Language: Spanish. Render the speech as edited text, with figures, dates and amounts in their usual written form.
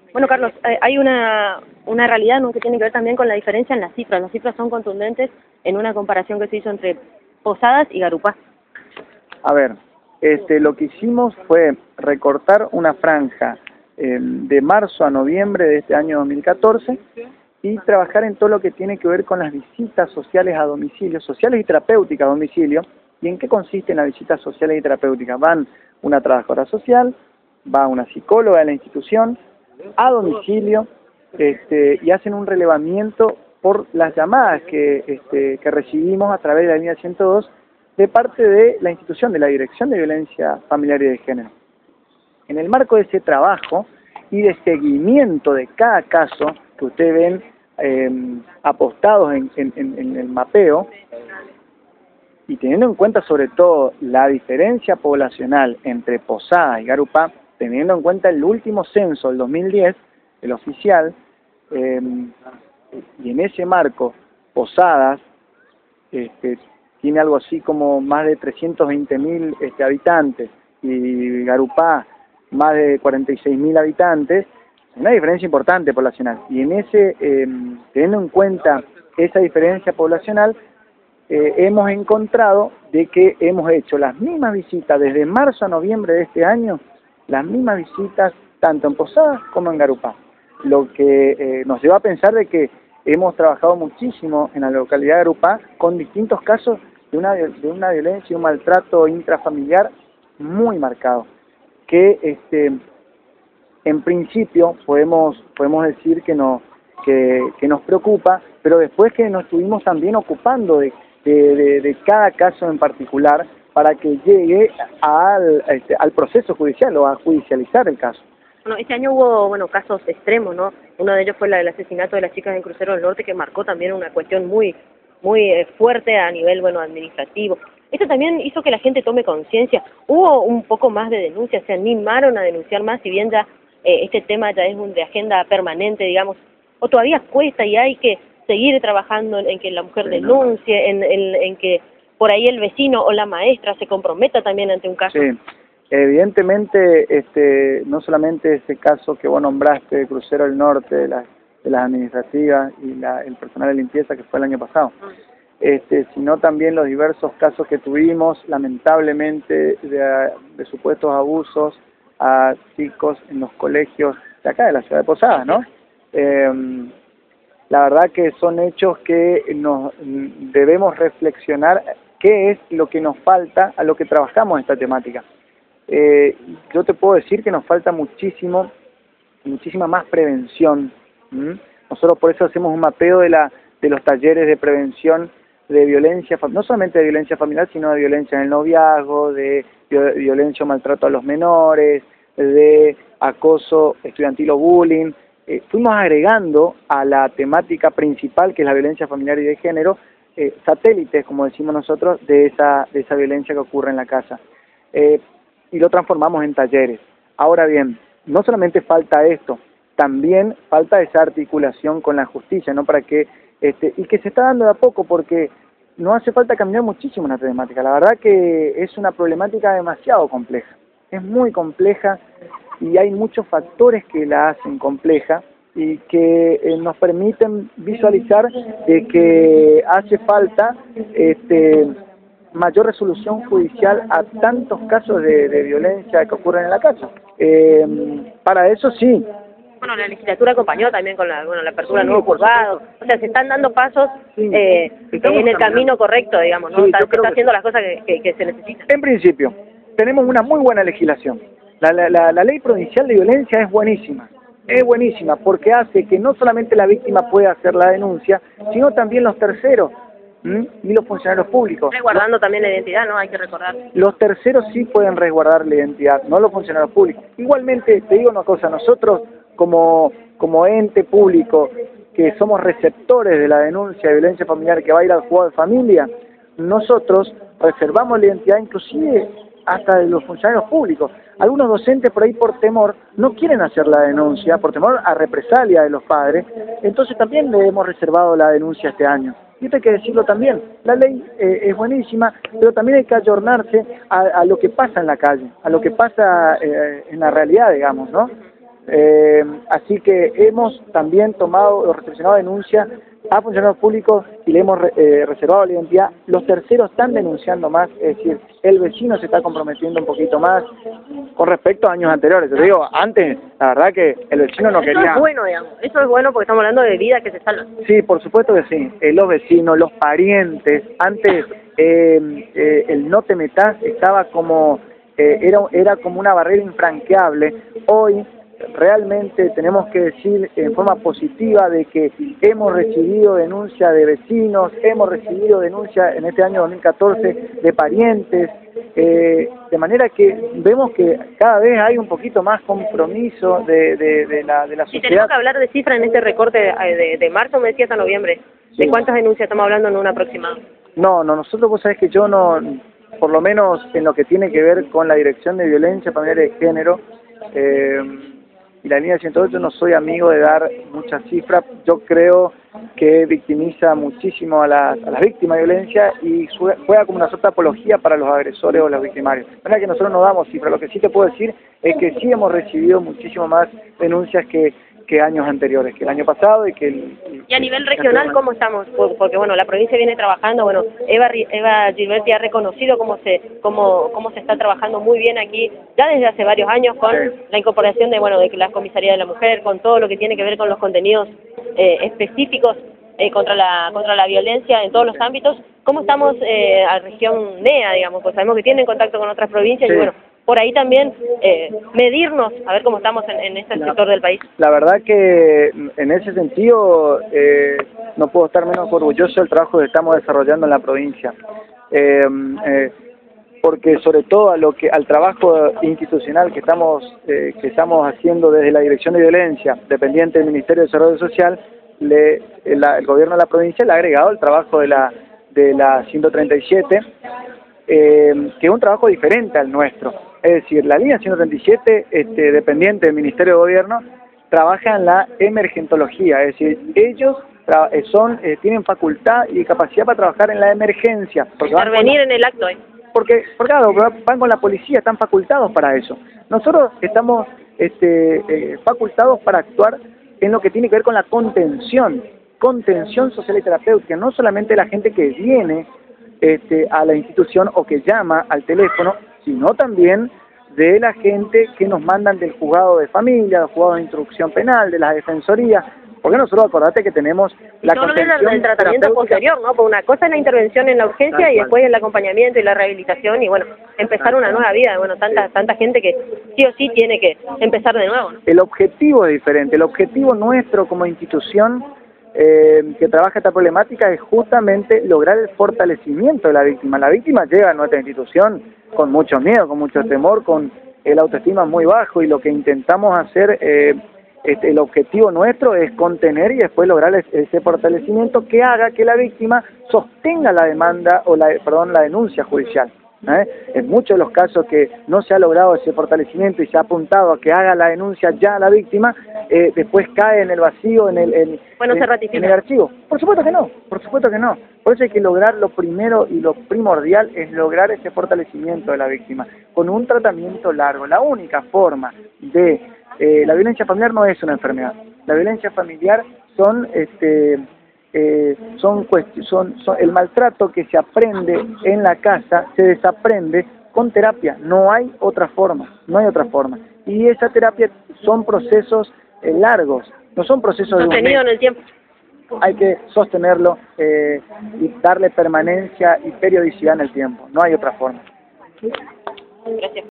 Bueno, Carlos, hay una realidad, ¿no?, que tiene que ver también con la diferencia en las cifras. Las cifras son contundentes en una comparación que se hizo entre Posadas y Garupá. A ver, lo que hicimos fue recortar una franja de marzo a noviembre de este año 2014 y trabajar en todo lo que tiene que ver con las visitas sociales a domicilio, sociales y terapéuticas a domicilio. ¿Y en qué consisten las visitas sociales y terapéuticas? Van una trabajadora social, va una psicóloga de la institución, a domicilio, y hacen un relevamiento por las llamadas que recibimos a través de la línea 102 de parte de la institución, de la Dirección de Violencia Familiar y de Género. En el marco de ese trabajo y de seguimiento de cada caso que ustedes ven apostados en el mapeo, y teniendo en cuenta sobre todo la diferencia poblacional entre Posadas y Garupá, teniendo en cuenta el último censo del 2010, el oficial, y en ese marco Posadas tiene algo así como más de 320.000 habitantes y Garupá más de 46.000 habitantes, una diferencia importante poblacional. Y en ese, teniendo en cuenta esa diferencia poblacional, hemos encontrado de que hemos hecho las mismas visitas desde marzo a noviembre de este año, las mismas visitas tanto en Posadas como en Garupá, lo que nos lleva a pensar de que hemos trabajado muchísimo en la localidad de Garupá con distintos casos de una violencia y un maltrato intrafamiliar muy marcado, que en principio podemos decir que nos preocupa, pero después que nos estuvimos también ocupando de cada caso en particular para que llegue al proceso judicial o a judicializar el caso. Bueno, este año hubo casos extremos, ¿no? Uno de ellos fue el asesinato de las chicas en Crucero del Norte, que marcó también una cuestión muy fuerte a nivel administrativo. Esto también hizo que la gente tome conciencia. Hubo un poco más de denuncias, se animaron a denunciar más, si bien ya este tema ya es de agenda permanente, digamos, o todavía cuesta y hay que seguir trabajando en que la mujer denuncie, en que por ahí el vecino o la maestra se comprometa también ante un caso. Sí, evidentemente, no solamente ese caso que vos nombraste de Crucero del Norte, de las administrativas y el personal de limpieza que fue el año pasado, sino también los diversos casos que tuvimos, lamentablemente, de supuestos abusos a chicos en los colegios de acá, de la ciudad de Posadas, ¿no? La verdad que son hechos que nos debemos reflexionar qué es lo que nos falta a lo que trabajamos en esta temática. Yo te puedo decir que nos falta muchísima más prevención. Nosotros por eso hacemos un mapeo de los talleres de prevención de violencia, no solamente de violencia familiar, sino de violencia en el noviazgo, de violencia o maltrato a los menores, de acoso estudiantil o bullying. Fuimos agregando a la temática principal, que es la violencia familiar y de género, satélites, como decimos nosotros, de esa violencia que ocurre en la casa. Y lo transformamos en talleres. Ahora bien, no solamente falta esto, también falta esa articulación con la justicia, ¿no? Para que, y que se está dando de a poco, porque no hace falta cambiar muchísimo la temática. La verdad que es una problemática demasiado compleja. Es muy compleja y hay muchos factores que la hacen compleja y que nos permiten visualizar de que hace falta mayor resolución judicial a tantos casos de violencia que ocurren en la casa. Para eso sí. Bueno, la legislatura acompañó también con la apertura de nuevos juzgados. O sea, se están dando pasos en el camino correcto, digamos, ¿no? Sí, se está haciendo las cosas que se necesitan. En principio, tenemos una muy buena legislación. La ley provincial de violencia es buenísima porque hace que no solamente la víctima pueda hacer la denuncia, sino también los terceros y los funcionarios públicos. Resguardando también la identidad, ¿no? Hay que recordar. Los terceros sí pueden resguardar la identidad, no los funcionarios públicos. Igualmente, te digo una cosa, nosotros como ente público que somos receptores de la denuncia de violencia familiar que va a ir al juzgado de familia, nosotros reservamos la identidad inclusive hasta de los funcionarios públicos. Algunos docentes por ahí por temor no quieren hacer la denuncia, por temor a represalia de los padres, entonces también le hemos reservado la denuncia este año. Y esto hay que decirlo también, la ley es buenísima, pero también hay que ayornarse a lo que pasa en la calle, a lo que pasa en la realidad, digamos, ¿no? Así que hemos también tomado o recepcionado denuncias a funcionarios públicos y le hemos reservado la identidad. Los terceros están denunciando más, es decir, el vecino se está comprometiendo un poquito más con respecto a años anteriores. Te digo, antes, la verdad que el vecino no quería... Eso es bueno, digamos, eso es bueno porque estamos hablando de vidas que se salvan. Sí, por supuesto que sí. Los vecinos, los parientes, antes el no te metas estaba como... era como una barrera infranqueable. Hoy realmente tenemos que decir en forma positiva de que hemos recibido denuncias de vecinos, hemos recibido denuncias en este año 2014 de parientes, de manera que vemos que cada vez hay un poquito más compromiso de la sociedad. Si tenemos que hablar de cifras en este recorte de marzo, me decías, a noviembre, ¿de cuántas denuncias estamos hablando en un aproximado? No, nosotros, vos sabés que yo no, por lo menos en lo que tiene que ver con la Dirección de Violencia Familiar y de Género, y la línea 108, no soy amigo de dar muchas cifras. Yo creo que victimiza muchísimo a las víctimas de violencia y juega como una suerte de apología para los agresores o los victimarios. De manera que nosotros no damos cifras. Lo que sí te puedo decir es que sí hemos recibido muchísimo más denuncias que años anteriores, que el año pasado y que Y a nivel regional, ¿cómo estamos? Porque bueno, la provincia viene trabajando, bueno, Eva Gilberti ha reconocido cómo se está trabajando muy bien aquí, ya desde hace varios años, con la incorporación de la Comisaría de la Mujer, con todo lo que tiene que ver con los contenidos específicos contra la violencia en todos los ámbitos. ¿Cómo estamos a región NEA, digamos? Pues sabemos que tienen contacto con otras provincias y bueno, por ahí también medirnos, a ver cómo estamos en este sector del país. La verdad que en ese sentido no puedo estar menos orgulloso del trabajo que estamos desarrollando en la provincia. Porque sobre todo al trabajo institucional que estamos haciendo desde la Dirección de Violencia, dependiente del Ministerio de Desarrollo Social, el gobierno de la provincia le ha agregado el trabajo de la 137, que es un trabajo diferente al nuestro. Es decir, la línea 137, dependiente del Ministerio de Gobierno, trabaja en la emergentología, es decir, ellos tienen facultad y capacidad para trabajar en la emergencia. Intervenir en el acto. Porque claro, van con la policía, están facultados para eso. Nosotros estamos facultados para actuar en lo que tiene que ver con la contención social y terapéutica, no solamente la gente que viene a la institución o que llama al teléfono, sino también de la gente que nos mandan del juzgado de familia, del juzgado de instrucción penal, de la defensoría, porque nosotros acordate que tenemos la contención el tratamiento posterior, ¿no? Porque una cosa es la intervención en la urgencia y después el acompañamiento y la rehabilitación y bueno, empezar una nueva vida, bueno, tanta gente que sí o sí tiene que empezar de nuevo, ¿no? El objetivo es diferente, el objetivo nuestro como institución que trabaja esta problemática es justamente lograr el fortalecimiento de la víctima. La víctima llega a nuestra institución con mucho miedo, con mucho temor, con el autoestima muy bajo y lo que intentamos hacer, el objetivo nuestro es contener y después lograr ese fortalecimiento que haga que la víctima sostenga la demanda o la denuncia judicial. En muchos de los casos que no se ha logrado ese fortalecimiento y se ha apuntado a que haga la denuncia ya a la víctima, después cae en el vacío, en el archivo. Por supuesto que no, por supuesto que no. Por eso hay que lograr lo primero y lo primordial es lograr ese fortalecimiento de la víctima con un tratamiento largo. La única forma de la violencia familiar no es una enfermedad. La violencia familiar son el maltrato que se aprende en la casa, se desaprende con terapia. No hay otra forma. Y esa terapia son procesos largos, no son procesos sostenido en el tiempo. Hay que sostenerlo y darle permanencia y periodicidad en el tiempo. No hay otra forma. Gracias.